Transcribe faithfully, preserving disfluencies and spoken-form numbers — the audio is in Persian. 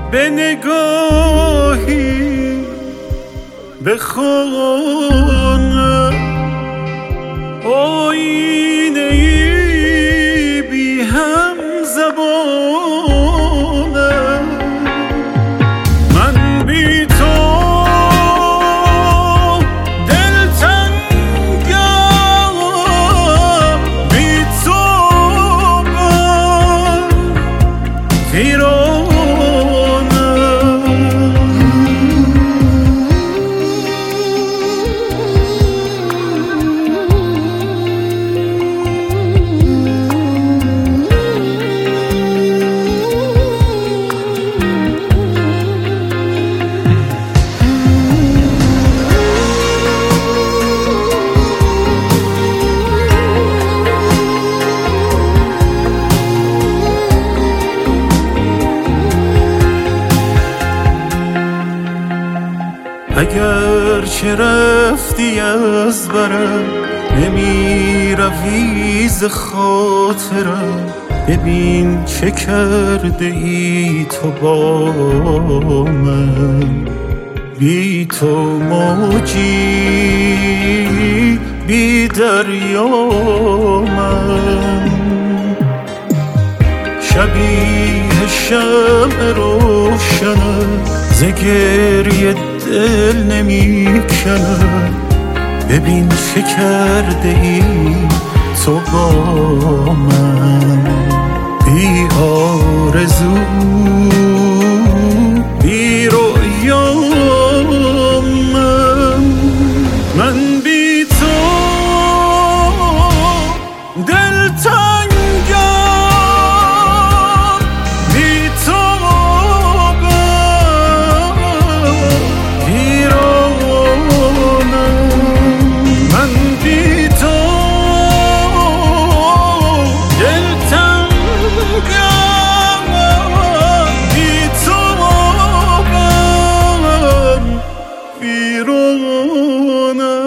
به نگاهی به خانه آینه ای بی هم زبانه من بی تو دلتنگم بی تو من اگر چه رفتی از برم نمی روی ز خاطرم ببین چه کرده ای تو با من بی تو موجی بی دریا من شبیه شمع روشنم ز گریه دل نمی کنه ببین چه کرده ای تو با من بی آرزو بی رویا من من بی تو دلتنگم بی تو بیرون